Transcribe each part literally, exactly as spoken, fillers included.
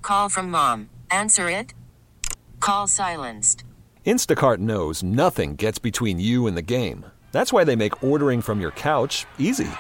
call from mom. Answer it. Call silenced. Instacart knows nothing gets between you and the game. That's why they make ordering from your couch easy.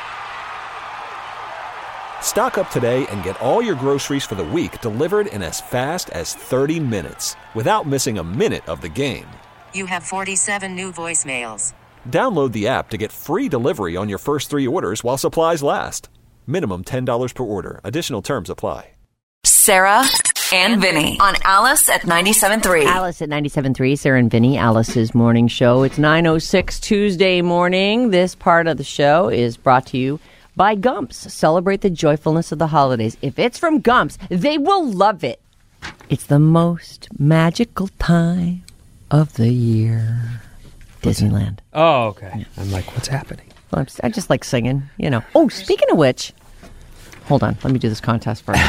Stock up today and get all your groceries for the week delivered in as fast as thirty minutes without missing a minute of the game. You have forty-seven new voicemails. Download the app to get free delivery on your first three orders while supplies last. Minimum ten dollars per order. Additional terms apply. Sarah and Vinny on Alice at ninety-seven point three. Alice at ninety-seven point three, Sarah and Vinny, Alice's morning show. It's nine oh six Tuesday morning. This part of the show is brought to you by Gumps. Celebrate the joyfulness of the holidays. If it's from Gumps, they will love it. It's the most magical time of the year. Disneyland. Oh, okay. I'm like, what's happening? Well, I'm, I just like singing, you know. Oh, speaking of which, hold on. Let me do this contest first.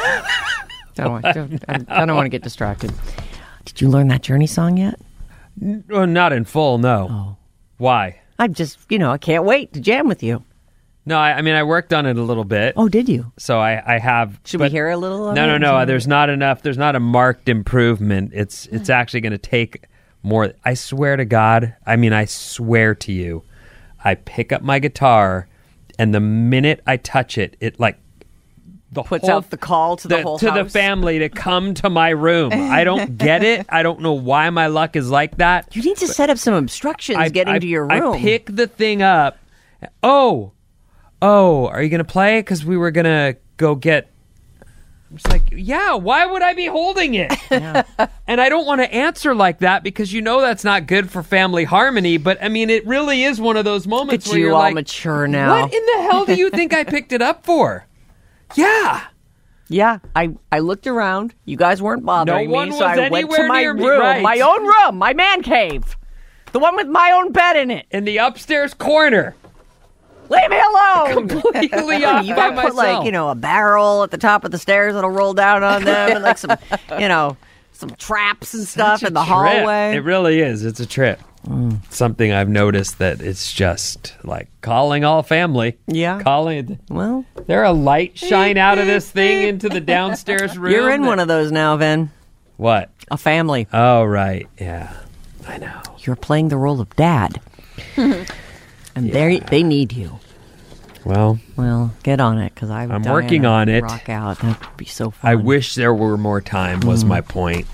don't, want, don't, I, I don't want to get distracted. Did you learn that Journey song yet? Well, not in full, no. Oh. Why? I'm just, you know, I can't wait to jam with you. No, I, I mean, I worked on it a little bit. Oh, did you? So I, I have. Should we hear a little of No, it? no, no. There's not enough. There's not a marked improvement. It's it's actually going to take more. I swear to God. I mean, I swear to you. I pick up my guitar, and the minute I touch it, it like the puts whole, out the call to the, the whole to house. the family to come to my room. I don't get it. I don't know why my luck is like that. You need to set up some obstructions I, getting I, to your room. I pick the thing up. Oh, oh, are you going to play? Because we were going to go get... It's like, yeah, why would I be holding it? Yeah. And I don't want to answer like that because you know that's not good for family harmony. But, I mean, it really is one of those moments Look at where you you're all like... mature now. What in the hell do you think I picked it up for? Yeah. Yeah, I, I looked around. You guys weren't bothering No one me, was so I went to anywhere my near me, room, right. my own room, my man cave, the one with my own bed in it. In the upstairs corner. Leave me alone. Completely off You by gotta put myself. like, you know, a barrel at the top of the stairs that'll roll down on them, and like some, you know, some traps and stuff Such a in the trip. hallway. It really is. It's a trip. Mm. Something I've noticed that it's just like calling all family. Yeah. Calling. Well, There a light shine out of this thing into the downstairs room. you're in that- one of those now, Vin. What? A family. Oh, right. Yeah. I know. You're playing the role of dad, and they they need you. Well, Well, get on it, because I'm I'm working on it. Rock out. That'd be so fun. I wish there were more time was Mm. my point.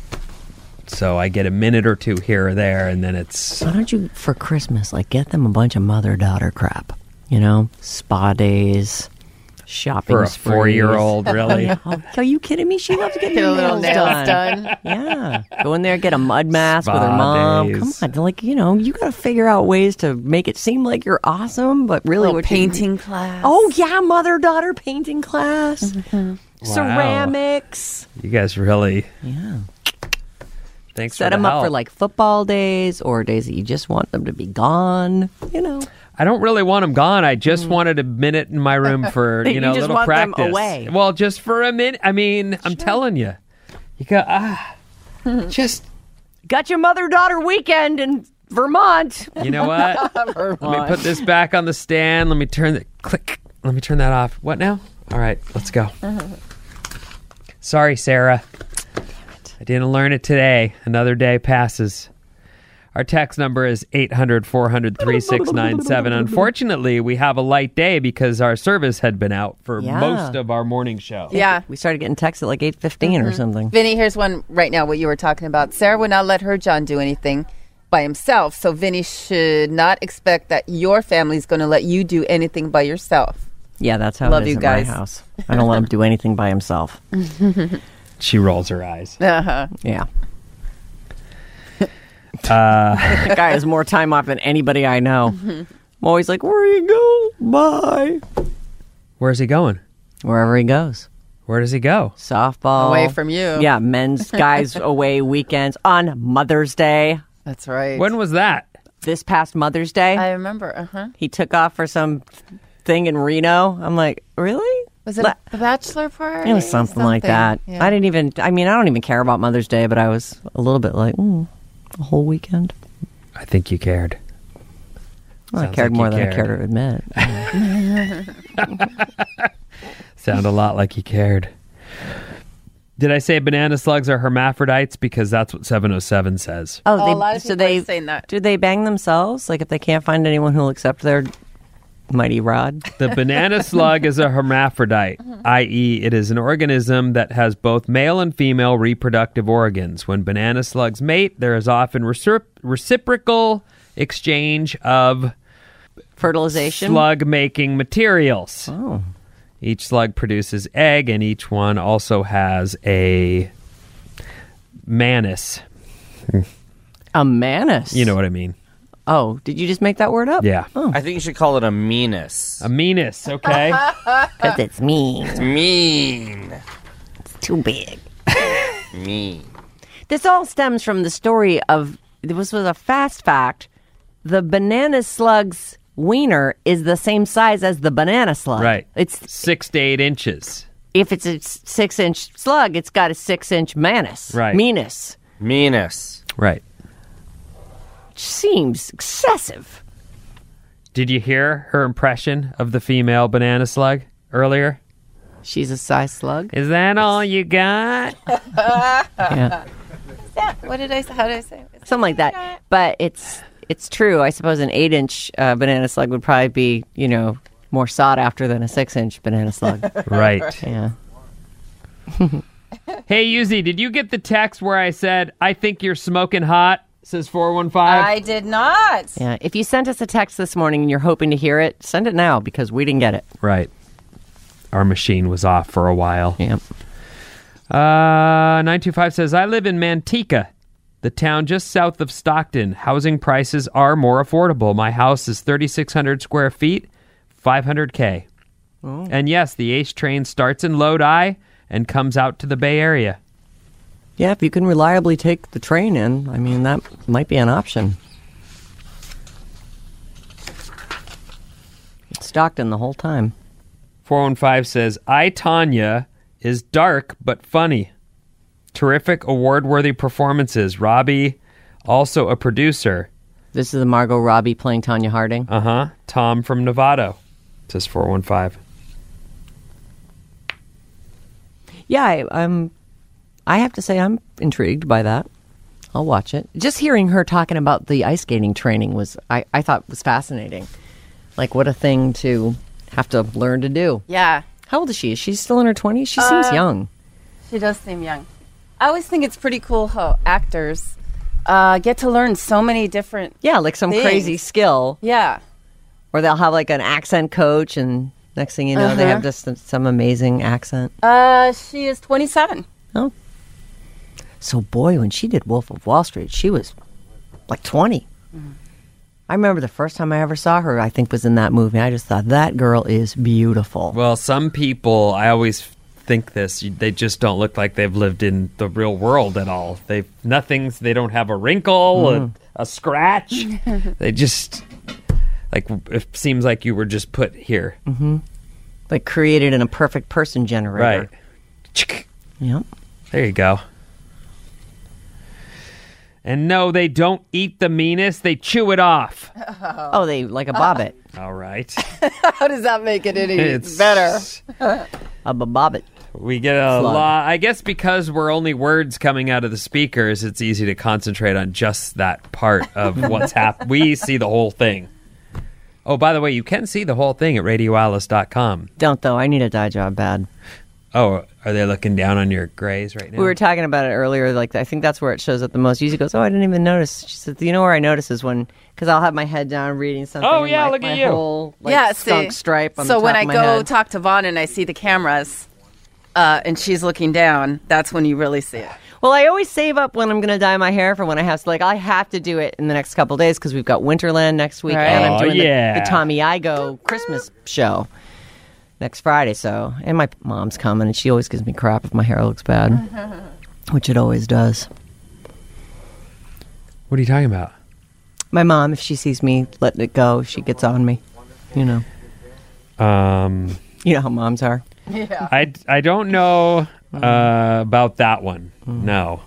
So I get a minute or two here or there, and then it's... Why don't you, for Christmas, like get them a bunch of mother-daughter crap? You know, spa days, shopping For a sprees. four-year-old, really? Oh, are you kidding me? She loves getting Get a her little nails nails done. done. Yeah, go in there, get a mud mask with her Spa mom. days. Come on, like you know, you got to figure out ways to make it seem like you're awesome, but really, Little what painting You, class. oh yeah, mother-daughter painting class, ceramics. You guys really... Yeah. Thanks Set for the them up help. for like football days or days that you just want them to be gone. You know, I don't really want them gone. I just wanted a minute in my room for, you You know, a just little want them practice. away. Well, just for a minute. I mean, I'm telling you. You got, ah, just, got your mother-daughter weekend in Vermont. you know what? Let me put this back on the stand. Let me turn the, click. Let me turn that off. What now? All right, let's go. Sorry, Sarah. I didn't learn it today. Another day passes. Our text number is eight hundred, four hundred, three six nine seven. Unfortunately, we have a light day because our service had been out for Yeah. most of our morning show. Yeah. We started getting texts at like eight fifteen or something. Vinny, here's one right now, what you were talking about. Sarah would not let her John do anything by himself, so Vinny should not expect that your family's going to let you do anything by yourself. Yeah, that's how Love it is you at guys. my house. I don't let him do anything by himself. She rolls her eyes. Uh-huh. Yeah. Uh, That guy has more time off than anybody I know. I'm always like, where you go? Bye. where's he going? Wherever he goes. Where does he go? Softball. Away from you. Yeah, men's guys away weekends on Mother's Day. That's right. When was that? This past Mother's Day, I remember, uh-huh. he took off for some thing in Reno. I'm like, really? Was it La- a bachelor party? It was something, like that. Yeah. I didn't even, I mean, I don't even care about Mother's Day, but I was a little bit like, mm, a whole weekend. I think you cared. Well, I Sounds cared like more you than I cared. care to admit. Sound a lot like you cared. Did I say banana slugs are hermaphrodites? Because that's what seven oh seven says. Oh, Oh, they, a lot of so people they are saying that. do they bang themselves? Like if they can't find anyone who'll accept their mighty rod? The banana slug is a hermaphrodite, that is, it is an organism that has both male and female reproductive organs. When banana slugs mate, there is often recip- reciprocal exchange of Fertilization? slug-making materials. Oh. Each slug produces egg, and each one also has a manus. A manus? You know what I mean. Oh, did you just make that word up? Yeah. Oh. I think you should call it a meanus. A meanus, okay? Because it's mean. Mean. Too big. Mean. This all stems from the story of, this was a fast fact, the banana slug's wiener is the same size as the banana slug. Right. It's Six to eight inches. If it's a six-inch slug, it's got a six-inch manus. Right. Meanus. Meanus. Right. Seems excessive. Did you hear her impression of the female banana slug earlier? She's a size slug? Is that all you got? Yeah. What did I say? How did I say it? Something like that. But it's it's true. I suppose an eight-inch uh, banana slug would probably be, you know, more sought after than a six-inch banana slug. Right. Yeah. Hey, Yuzi, did you get the text where I said, I think you're smoking hot? Says four one five. I did not. Yeah. If you sent us a text this morning and you're hoping to hear it, send it now because we didn't get it. Right. Our machine was off for a while. Yeah. Uh, nine two five says, I live in Manteca, the town just south of Stockton. Housing prices are more affordable. My house is thirty-six hundred square feet, five hundred K. Oh. And yes, the Ace train starts in Lodi and comes out to the Bay Area. Yeah, if you can reliably take the train in, I mean, that might be an option. It's Stockton the whole time. four one five says, I, Tanya, is dark but funny. Terrific award-worthy performances. Robbie, also a producer. This is the Margot Robbie playing Tanya Harding. Uh-huh. Tom from Novato, says four one five. Yeah, I, I'm... I have to say I'm intrigued by that. I'll watch it. Just hearing her talking about the ice skating training was, I, I thought was fascinating. Like, what a thing to have to learn to do. Yeah. How old is she? Is she still in her twenties? She seems Uh, young. She does seem young. I always think it's pretty cool how actors uh, get to learn so many different. Yeah, like some things. crazy skill. Yeah. Or they'll have like an accent coach, and next thing you know, they Uh-huh. have just some, some amazing accent. Uh, she is twenty-seven. Oh. So, boy, when she did Wolf of Wall Street, she was like twenty. Mm-hmm. I remember the first time I ever saw her, I think, was in that movie. I just thought, that girl is beautiful. Well, some people, I always think this, they just don't look like they've lived in the real world at all. They've nothing's, they don't have a wrinkle, Mm. a, a scratch. They just, like, it seems like you were just put here. Mm-hmm. Like created in a perfect person generator. Right. Yep. There you go. And no, they don't eat the meanest. They chew it off. Oh, they like a bobbit. All right. How does that make it any It's better? A bobbit. We get a Slug. lot. I guess because we're only words coming out of the speakers, it's easy to concentrate on just that part of what's happening. We see the whole thing. Oh, by the way, you can see the whole thing at radio alice dot com. Don't, though. I need a dye job bad. Oh, are they looking down on your grays right now? We were talking about it earlier. Like, I think that's where it shows up the most. Usually goes, oh, I didn't even notice. She said, you know where I notice is when, because I'll have my head down reading something. Oh, and yeah, my, look at my you. Whole, like, yeah, skunk see, stripe on so the top when I of my go head. talk to Vaughn and I see the cameras, uh, and she's looking down, that's when you really see it. Well, I always save up when I'm going to dye my hair for when I have to, like, I have to do it in the next couple of days because we've got Winterland next week Right. and I'm Oh, doing the- yeah. the, Tommy Igo Christmas show next Friday. So, and my mom's coming and she always gives me crap if my hair looks bad, which it always does. What are you talking about? My mom, if she sees me letting it go, she gets on me. You know, Um, you know how moms are. I, I don't know uh, about that one. No.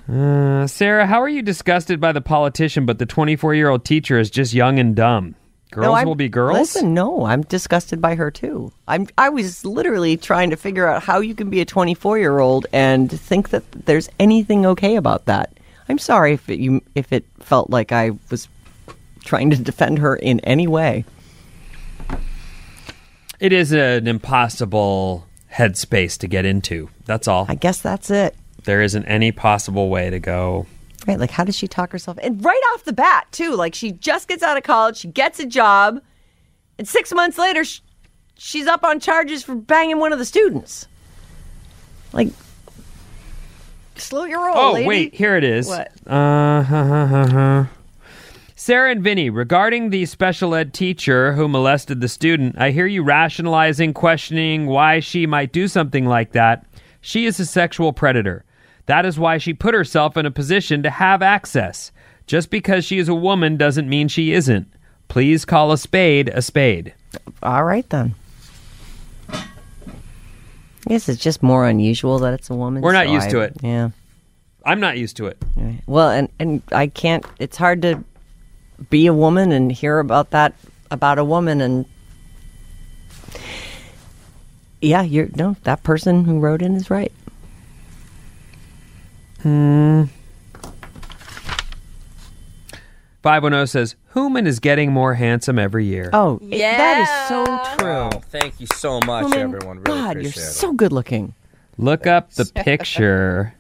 Uh, Sarah, how are you disgusted by the politician, but the twenty-four-year-old teacher is just young and dumb? Girls No, I'm- will be girls? Listen, no, I'm disgusted by her too. I'm. I was literally trying to figure out how you can be a twenty-four-year-old and think that there's anything okay about that. I'm sorry if it, you if it felt like I was trying to defend her in any way. It is an impossible headspace to get into. That's all. I guess that's it. There isn't any possible way to go. Right, like how does she talk herself? And right off the bat, too, like she just gets out of college, she gets a job, and six months later, sh- she's up on charges for banging one of the students. Like, slow your roll, Oh, lady. wait, here it is. What? Uh, huh, huh, huh, huh. Sarah and Vinny, regarding the special ed teacher who molested the student, I hear you rationalizing, questioning why she might do something like that. She is a sexual predator. That is why she put herself in a position to have access. Just because she is a woman doesn't mean she isn't. Please call a spade a spade. All right, then. I guess it's just more unusual that it's a woman. We're not so used I- to it. Yeah. I'm not used to it. Right. Well, and, and I can't, it's hard to be a woman and hear about that, about a woman. And yeah, you're, no, that person who wrote in is right. Hmm. five one zero says, Hooman is getting more handsome every year. Oh, it- that is so true. Wow, thank you so much, Hooman, everyone. Really God, you're appreciate it. so good looking. Look up the picture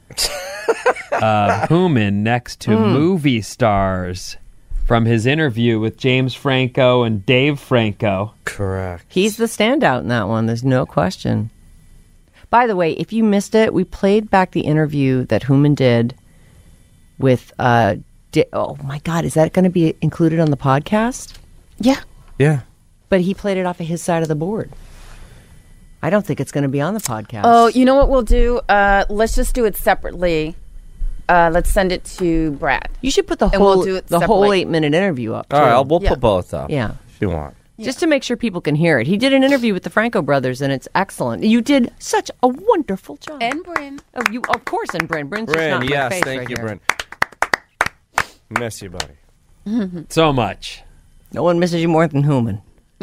of Hooman next to Hmm. movie stars from his interview with James Franco and Dave Franco. Correct. He's the standout in that one. There's no question. By the way, if you missed it, we played back the interview that Hooman did with, uh, Di- oh my God, is that going to be included on the podcast? Yeah. Yeah. But he played it off of his side of the board. I don't think it's going to be on the podcast. Oh, you know what we'll do? Uh, let's just do it separately. Uh, let's send it to Brad. You should put the And whole we'll do it the whole separately. eight minute interview up. All right, too. I'll, we'll Yeah. put both up. Yeah. If you want. Just to make sure people can hear it. He did an interview with the Franco brothers, and it's excellent. You did such a wonderful job. And Bryn. oh, you of course, and Bryn. Bryn's just Bryn, not in my yes, face thank right you, here. Bryn. Miss you, buddy. So much. No one misses you more than Hooman.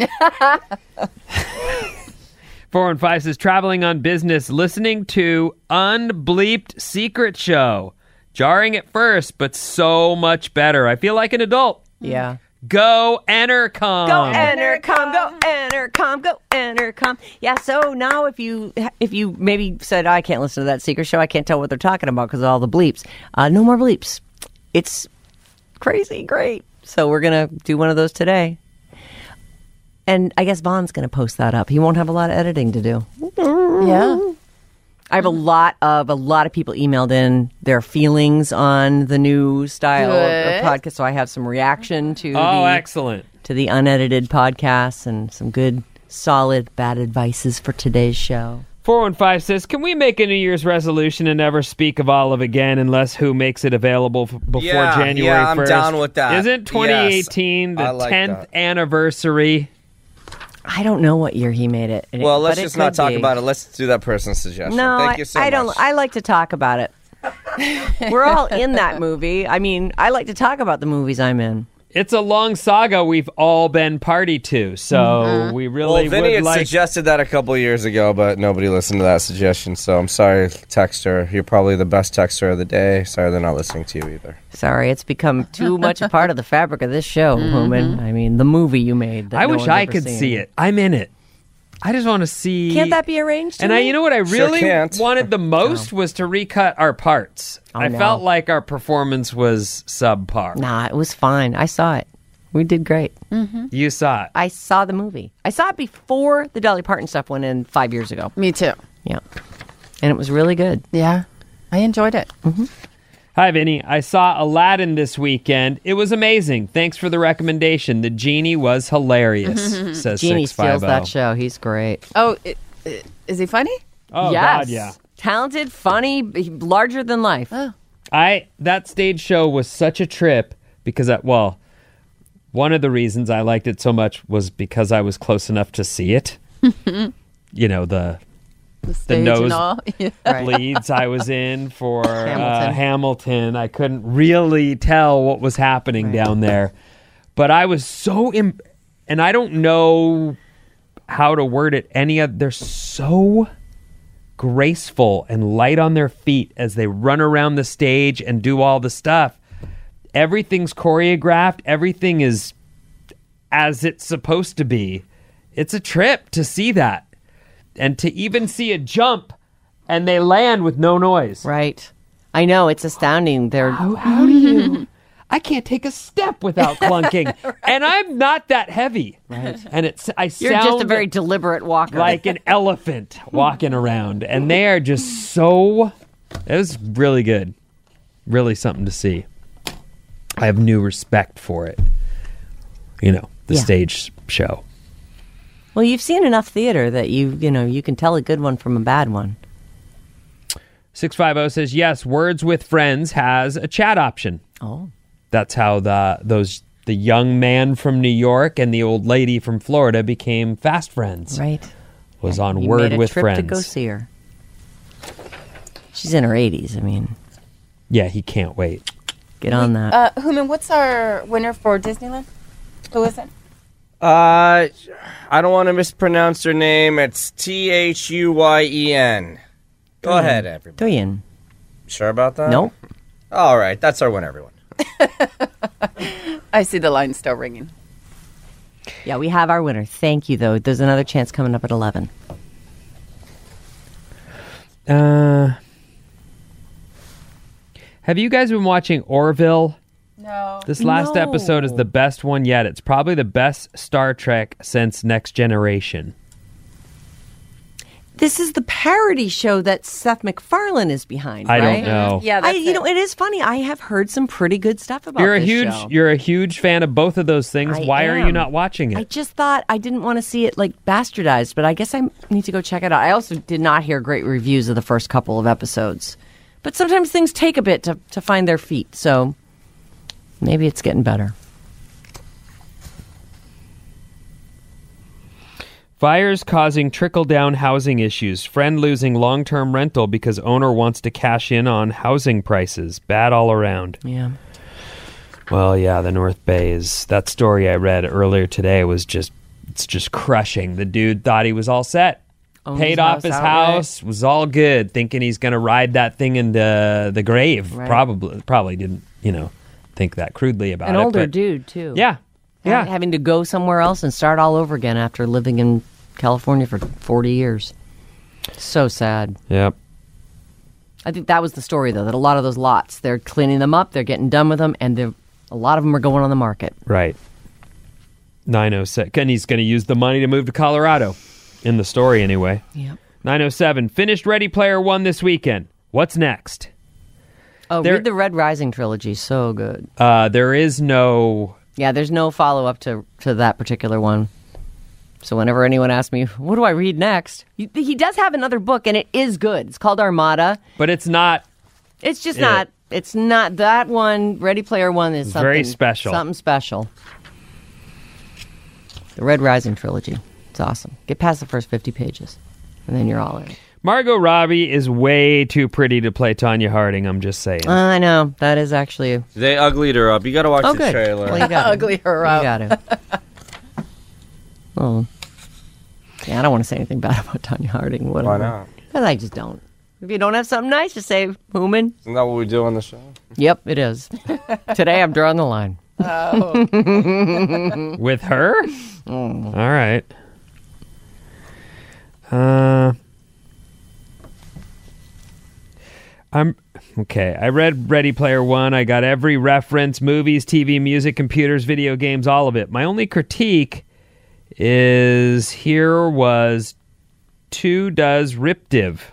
four one five says, traveling on business, listening to Unbleeped Secret Show. Jarring at first, but so much better. I feel like an adult. Yeah. Go Entercom. Go Entercom, go Entercom, go Entercom. Yeah, so now if you if you maybe said, I can't listen to that secret show, I can't tell what they're talking about because of all the bleeps. Uh, no more bleeps. It's crazy great. So we're going to do one of those today. And I guess Vaughn's going to post that up. He won't have a lot of editing to do. Yeah. I have a lot of a lot of people emailed in their feelings on the new style of, Good. of podcast. So I have some reaction to Oh, the excellent. to the unedited podcasts and some good, solid, bad advices for today's show. four one five says, can we make a New Year's resolution and never speak of Olive again unless who makes it available f- before Yeah, January yeah, I'm first? down with that. Isn't twenty eighteen Yes, I the like tenth that. anniversary? I don't know what year he made it. and it- Well, let's but it just not could talk be. about it. Let's do that person's suggestion. No, Thank I, you so I much. don't. I like to talk about it. We're all in that movie. I mean, I like to talk about the movies I'm in. It's a long saga we've all been party to, so Mm-hmm. we really Well, Vinny would had like... suggested that a couple years ago, but nobody listened to that suggestion. So I'm sorry, texter. You're probably the best texter of the day. Sorry they're not listening to you either. Sorry, it's become too much a part of the fabric of this show, Hooman. I mean, the movie you made. That I no wish one's I ever could seen. see it. I'm in it. I just want to see... Can't that be arranged? And I, you know what I Sure really can't. wanted the most was to recut our parts. Oh, I no. felt like our performance was subpar. Nah, it was fine. I saw it. We did great. You saw it. I saw the movie. I saw it before the Dolly Parton stuff went in five years ago. Me too. Yeah. And it was really good. Yeah. I enjoyed it. Hi, Vinny. I saw Aladdin this weekend. It was amazing. Thanks for the recommendation. The genie was hilarious, says Jeannie six five steals that zero. show. He's great. Oh, it, it, is he funny? Oh, yes. God, yeah. Talented, funny, b- larger than life. I That stage show was such a trip because, I, well, one of the reasons I liked it so much was because I was close enough to see it. You know, the The stage nose- and all. Yeah. Right. leads I was in for uh, Hamilton. Hamilton. I couldn't really tell what was happening down there. But I was so, Im- and I don't know how to word it any of, they're so graceful and light on their feet as they run around the stage and do all the stuff. Everything's choreographed. Everything is as it's supposed to be. It's a trip to see that. And to even see a jump and they land with no noise. Right. I know. It's astounding. They're How, how do you... I can't take a step without clunking. Right. And I'm not that heavy. Right. And it's I You're sound just a very deliberate walker. like an elephant walking around. And they are just so... It was really good. Really something to see. I have new respect for it. You know, the Yeah. stage show. Well, you've seen enough theater that you, you know, you can tell a good one from a bad one. six fifty says, yes, Words with Friends has a chat option. Oh. That's how the those the young man from New York and the old lady from Florida became fast friends. Right. Was on You Word made a with trip Friends. to go see her. She's in her eighties. I mean, Yeah, he can't wait. get on that. Uh, Human, what's our winner for Disneyland? Who is it? Uh, I don't want to mispronounce her name. It's T H U Y E N. Go ahead, everybody. Doyen. Sure about that? Nope. All right, that's our win, everyone. I see the line still ringing. Yeah, we have our winner. Thank you, though. There's another chance coming up at eleven. Uh, have you guys been watching Orville? No. This last No. episode is the best one yet. It's probably the best Star Trek since Next Generation. This is the parody show that Seth MacFarlane is behind, I right? don't know. Yeah, I, that's you it. know, it is funny. I have heard some pretty good stuff about You're a this huge show. you're a huge fan of both of those things. I Why are you am. not watching it? I just thought I didn't want to see it like bastardized, but I guess I need to go check it out. I also did not hear great reviews of the first couple of episodes. But sometimes things take a bit to, to find their feet, so maybe it's getting better. Fires causing trickle-down housing issues. Friend losing long-term rental because owner wants to cash in on housing prices. Bad all around. Yeah. Well, yeah, the North Bay is... That story I read earlier today was just... It's just crushing. The dude thought he was all set. Owned Paid his off house his outright. house. Was all good. Thinking he's going to ride that thing into the grave. Right. Probably probably didn't, you know, think that crudely about An it. older but dude, too. Yeah. Yeah. Ha- Having to go somewhere else and start all over again after living in California for forty years. So sad. Yep. I think that was the story, though, that a lot of those lots, they're cleaning them up, they're getting done with them, and they're- a lot of them are going on the market. Right. nine oh six. And he's going to use the money to move to Colorado. In the story, anyway. Yep. nine oh seven. Finished Ready Player One this weekend. What's next? Oh, There- read the Red Rising trilogy. So good. Uh, there is no... Yeah, there's no follow-up to, to that particular one. So whenever anyone asks me, what do I read next? He, he does have another book, and it is good. It's called Armada. But it's not... It's just Yeah. not... It's not... That one, Ready Player One, is something... Very special. Something special. The Red Rising trilogy. It's awesome. Get past the first fifty pages, and then you're all in. Margot Robbie is way too pretty to play Tanya Harding, I'm just saying. I know. That is actually... A, They uglied her up. You got to watch oh, the good. trailer. Well, you got Ugly her up. You got to. Oh. Yeah, I don't want to say anything bad about Tanya Harding. Whatever. Why not? But I just don't. If you don't have something nice to say, Human. Isn't that what we do on the show? Yep, it is. Today I'm drawing the line. With her? Mm. All right. Uh... I'm okay. I read Ready Player One. I got every reference, movies, T V, music, computers, video games, all of it. My only critique is here was two does Riptiv.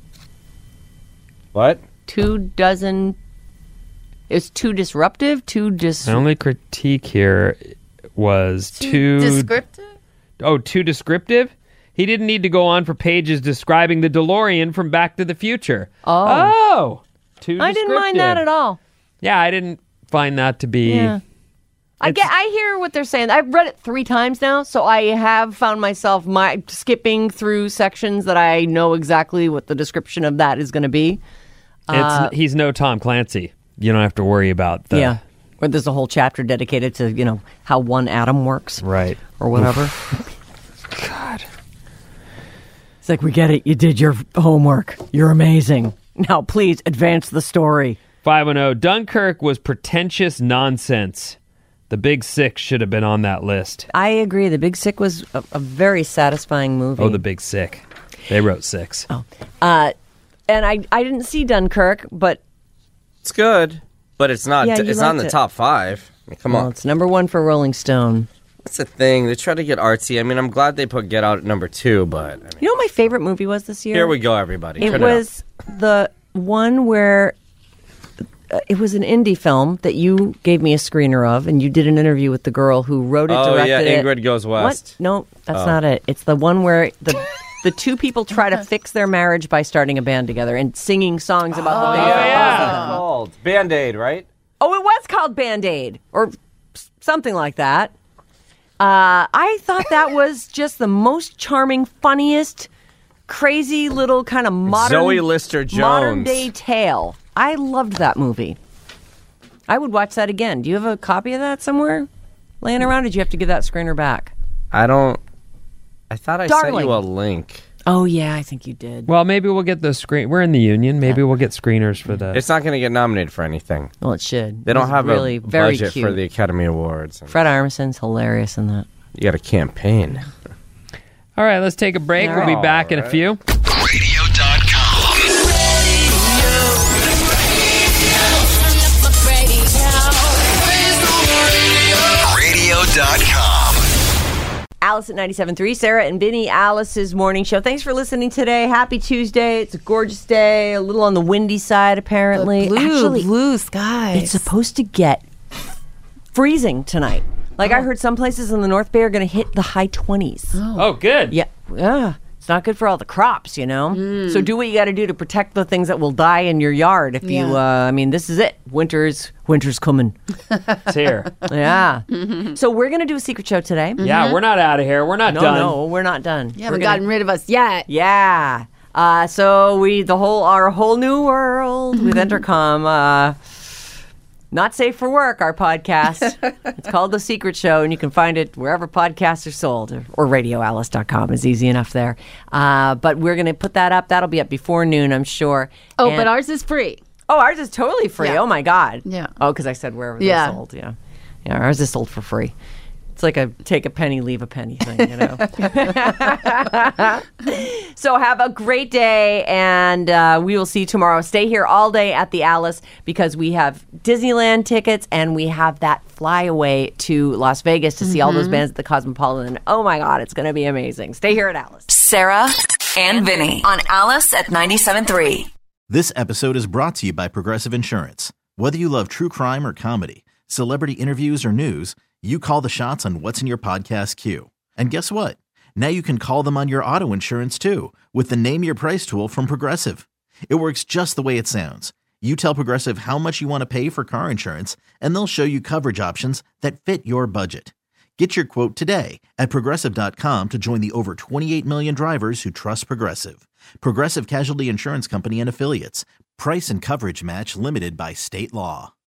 What? Two dozen. It's too disruptive. Too dis. My only critique here was too Descriptive? oh too descriptive. He didn't need to go on for pages describing the DeLorean from Back to the Future. Oh. Oh, too I didn't mind that at all. Yeah, I didn't find that to be... Yeah. I get. I hear what they're saying. I've read it three times now, so I have found myself my skipping through sections that I know exactly what the description of that is going to be. It's, he's no Tom Clancy. You don't have to worry about the Yeah. Where there's a whole chapter dedicated to, you know, how one atom works. Right. Or whatever. God. It's like, we get it. You did your homework. You're amazing. Now, please advance the story. five one zero. Dunkirk was pretentious nonsense. The Big Sick should have been on that list. I agree. The Big Sick was a, a very satisfying movie. Oh, The Big Sick. They wrote six. Oh. Uh, and I, I didn't see Dunkirk, but... It's good, but it's not Yeah, you It's not in liked the it. top five. I mean, come Well, on. it's number one for Rolling Stone. That's the thing. They try to get artsy. I mean, I'm glad they put Get Out at number two, but... I mean, You know what my favorite movie was this year? here we go, everybody. It Turn was the one where uh, it was an indie film that you gave me a screener of, and you did an interview with the girl who wrote it, Oh, directed yeah, it. Ingrid Goes West. What? No, that's Oh. not it. It's the one where the the two people try to fix their marriage by starting a band together and singing songs about Oh, the things that yeah. bother What's them. it called? Band-Aid, right? Oh, it was called Band-Aid or s- something like that. Uh, I thought that was just the most charming, funniest, crazy little kind of modern Zoe Lister-Jones. modern day tale. I loved that movie. I would watch that again. Do you have a copy of that somewhere laying around? Or did you have to give that screener back? I don't... I thought I Darling. sent you a link. Oh yeah, I think you did. Well, maybe we'll get the screen. We're in the union. Maybe we'll get screeners for the. It's not going to get nominated for anything. Well, it should. They It don't was have really a very budget cute. for the Academy Awards. Fred Armisen's hilarious in that. You got a campaign. All right, let's take a break. All We'll be right. back in a few. radio dot com. radio dot com. Alice at ninety-seven point three, Sarah and Vinny, Alice's morning show. Thanks for listening today. Happy Tuesday. It's a gorgeous day, a little on the windy side apparently. Blue, Actually, blue skies. it's supposed to get freezing tonight. Like I heard some places in the North Bay are going to hit the high twenties. Oh, good. Yeah. Yeah. It's not good for all the crops, you know? So do what you got to do to protect the things that will die in your yard. If you, Yeah. uh, I mean, this is it. Winter's, winter's coming. It's here. Yeah. So we're going to do a secret show today. Yeah, we're not out of here. We're not No, done. no, we're not done. You We're haven't gonna- gotten rid of us yet. Yeah. Uh, so we, the whole, our whole new world with Entercom, uh, not safe for work, our podcast. It's called The Secret Show, and you can find it wherever podcasts are sold, or, or radio alice dot com is easy enough there. Uh, but we're going to put that up. That'll be up before noon, I'm sure. Oh, And- but ours is free. Oh, ours is totally free. Yeah. Oh, my God. Yeah. Oh, because I said wherever Yeah. they're sold. Yeah. Yeah, ours is sold for free. It's like a take a penny, leave a penny thing, you know. So have a great day, and uh, we will see you tomorrow. Stay here all day at the Alice because we have Disneyland tickets and we have that flyaway to Las Vegas to see all those bands at the Cosmopolitan. Oh my God, it's going to be amazing. Stay here at Alice. Sarah and Vinny on Alice at ninety-seven point three. This episode is brought to you by Progressive Insurance. Whether you love true crime or comedy, celebrity interviews or news, you call the shots on what's in your podcast queue. And guess what? Now you can call them on your auto insurance too with the Name Your Price tool from Progressive. It works just the way it sounds. You tell Progressive how much you want to pay for car insurance, and they'll show you coverage options that fit your budget. Get your quote today at Progressive dot com to join the over twenty-eight million drivers who trust Progressive. Progressive Casualty Insurance Company and Affiliates. Price and coverage match limited by state law.